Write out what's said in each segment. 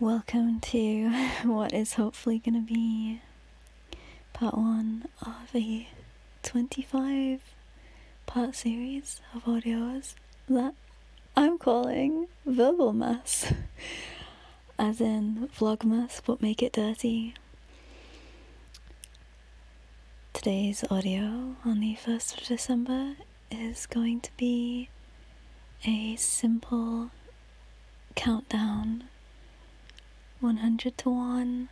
Welcome to what is hopefully going to be part 1 of a 25-part series of audios that I'm calling Verbal Mess, as in Vlogmas, but make it dirty. Today's audio on the 1st of December is going to be a simple countdown, 100 to 1,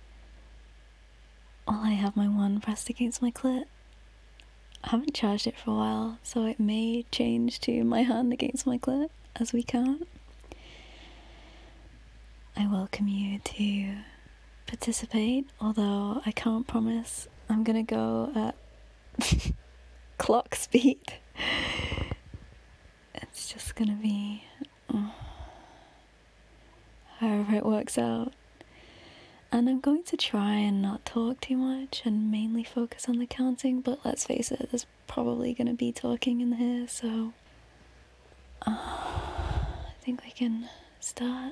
while I have my one pressed against my clit. I haven't charged it for a while, so it may change to my hand against my clit as we count. I welcome you to participate, although I can't promise I'm gonna go at clock speed. It's just gonna be however it works out. And I'm going to try and not talk too much and mainly focus on the counting, but let's face it, there's probably going to be talking in here, so I think we can start.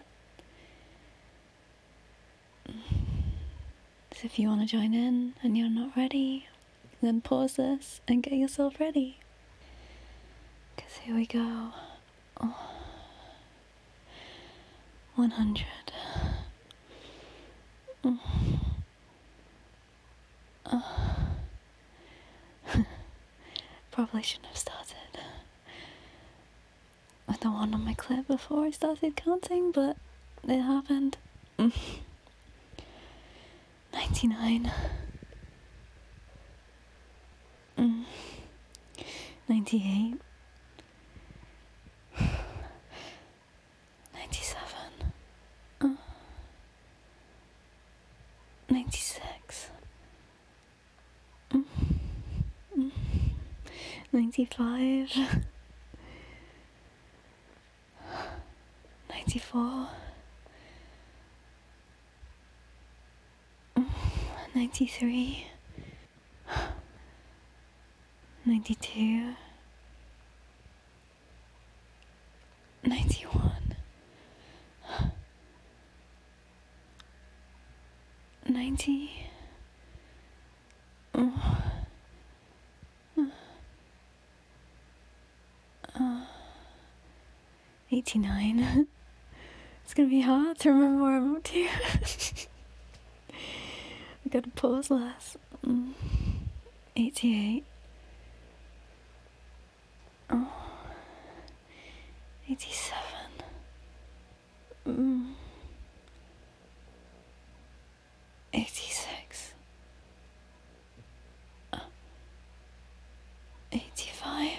So if you want to join in and you're not ready, then pause this and get yourself ready. Because here we go. 100. Probably shouldn't have started with the one on my clip before I started counting, but it happened. 99. 98. 97. 96. 95. 94. 93. 92. 91. 90. 89. It's gonna be hard to remember where I'm up to. I gotta pause less. 88. 87. 86. 85.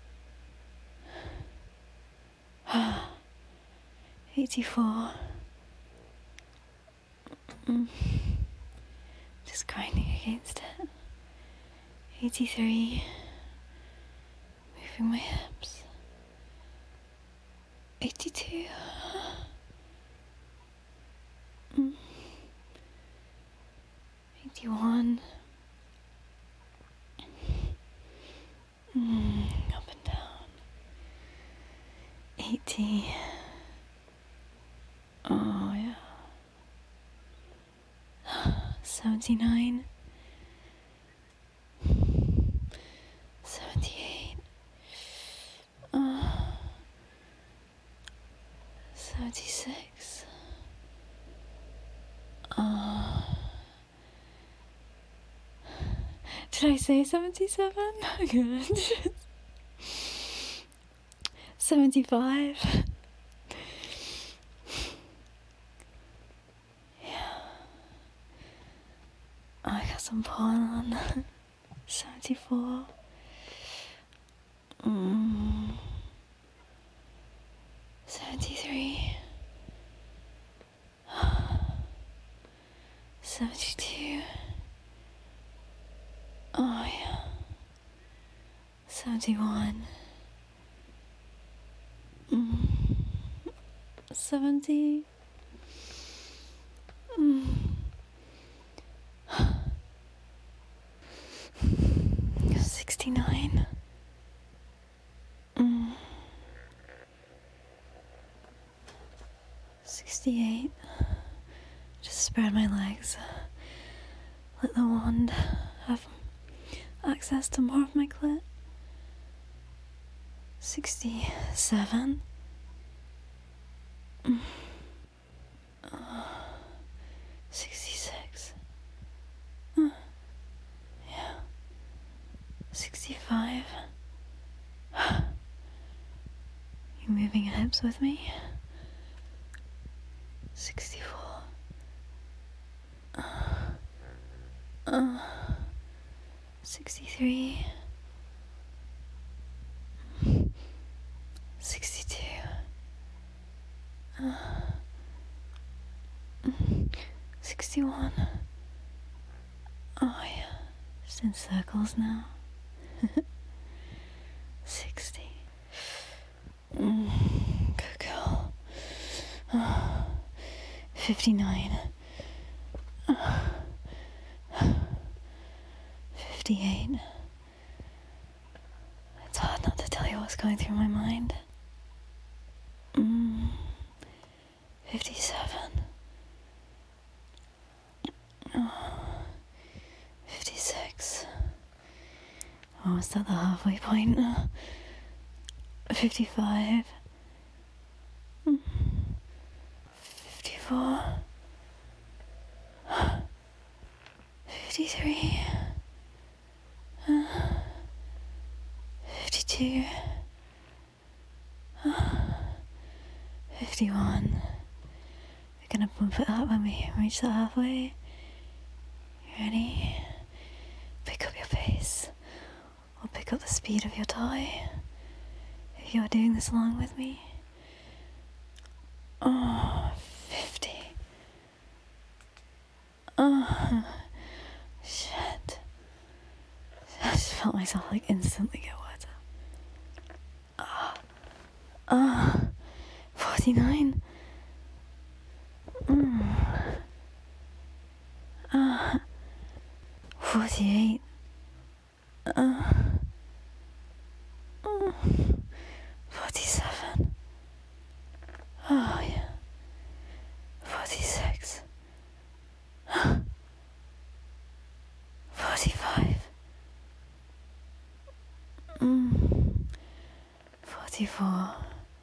84. Just grinding against it. 83. Moving my hips. 82. 81. Up and down. 80. Oh yeah. 79. 78. 76. Did I say 77? Good. 75. Yeah. I got some porn on. 74. 73. 72. Oh yeah. 71. 70. 69. 68. spread my legs. Let the wand have access to more of my clit. 67. 66. Yeah. 65. You moving your hips with me? 64. 63. 62. 61. Oh yeah, just in circles now. 60. Good girl. 59. 58. It's hard not to tell you what's going through my mind. 57. 56. Almost at the halfway point. 55. 54. 53. 52. 51. We're gonna bump it up when we reach the halfway. You ready? Pick up your pace, or pick up the speed of your toy, if you're doing this along with me. 50. Shit. I just felt myself like instantly get wetter. 49. 48. 47. Oh yeah. 46. 45. 44.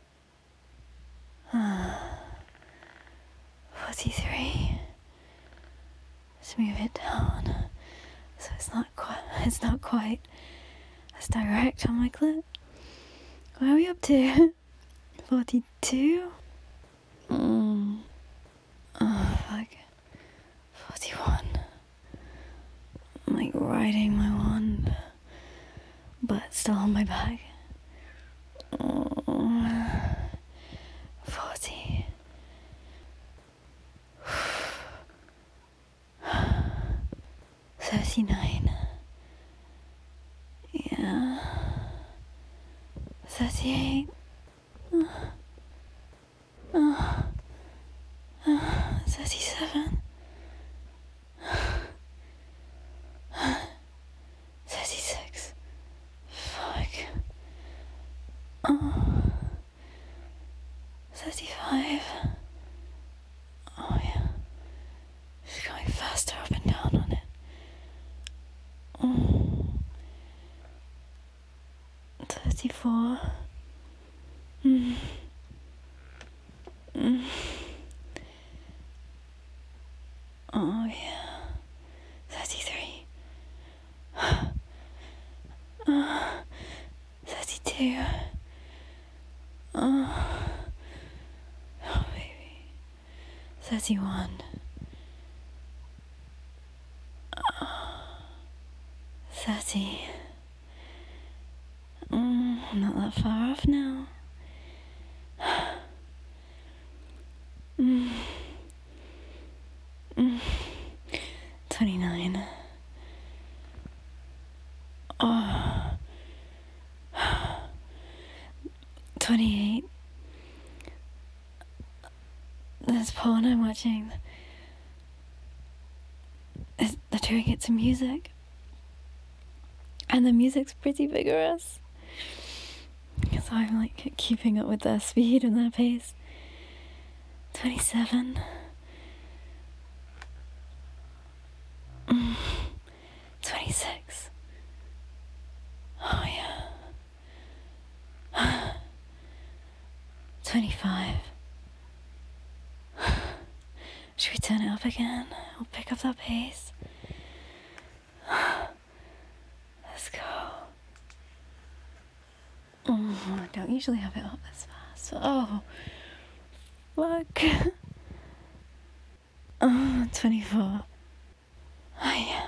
43. Let's move it down so it's not quite as direct on my clit. Where are we up to? 42? Oh fuck. 41. I'm like riding my wand, but still on my back. 40. 39. Yeah. 38. 37. 36. Fuck. 35. Oh yeah. Just going faster up and down on it. 34. Oh yeah. 33. 32. Oh baby. 31. 30. Not that far off now. 29. 28. This porn I'm watching, they're doing it to music. And the music's pretty vigorous. So I'm like keeping up with their speed and their pace. 27. Should we turn it up again? We'll pick up that pace. Let's go. I don't usually have it up this fast. Oh, fuck. 24. Oh, yeah.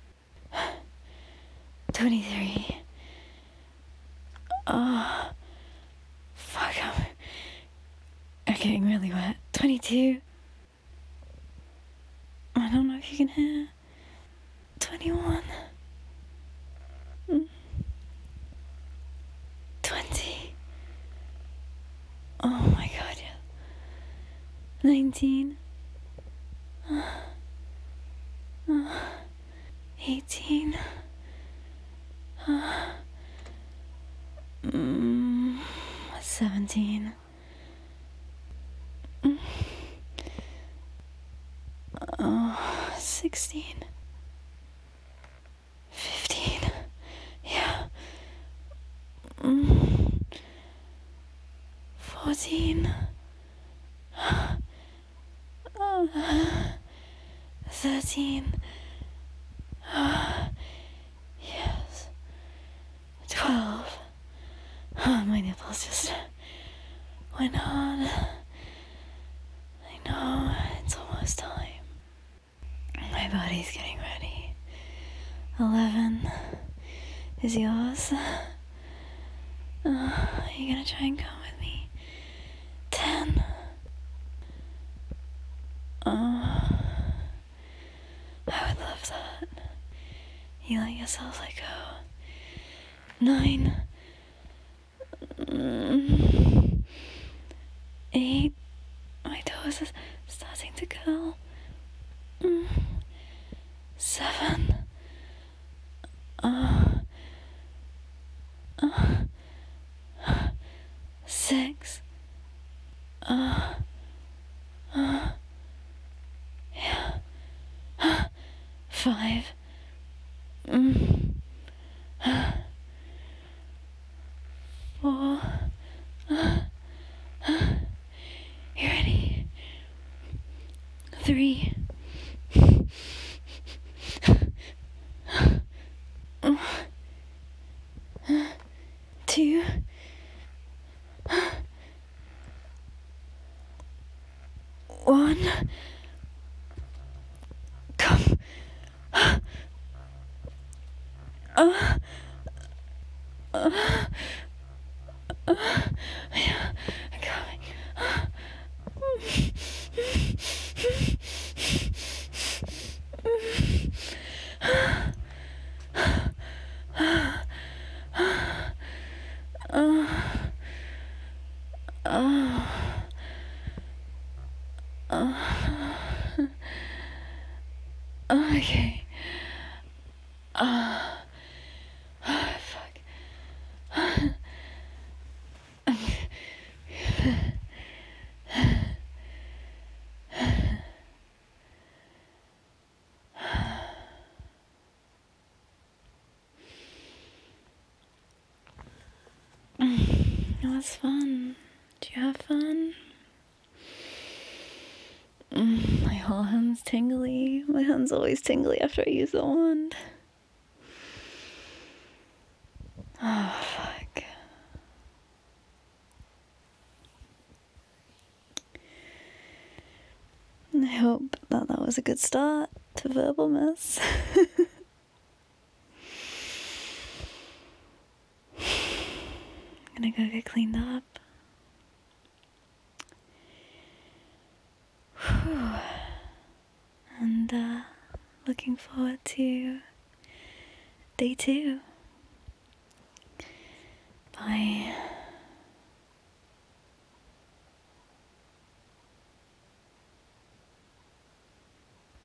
23. Oh, fuck. I'm getting really wet. 22. I don't know if you can hear. 21. 20. Oh my god, yeah. 19. 18. 17. 16. 15. Yeah. 14. 13. Yes. 12. My nipples just went on. I know, it's almost time. My body's getting ready. 11 is yours. Are you gonna try and come with me? 10. I would love that. You let yourself let go. 9. 8. My toes is starting to curl. 7. 6. Yeah. 5. 4. You ready? 3. 2. 1. Come. Yeah, I'm coming. Okay. Fuck. It was fun. Did you have fun? My whole hand's tingly. My hand's always tingly after I use the wand. Oh, fuck. I hope that was a good start to verbal mess. I'm gonna go get cleaned up. Whew. And looking forward to day 2. Bye.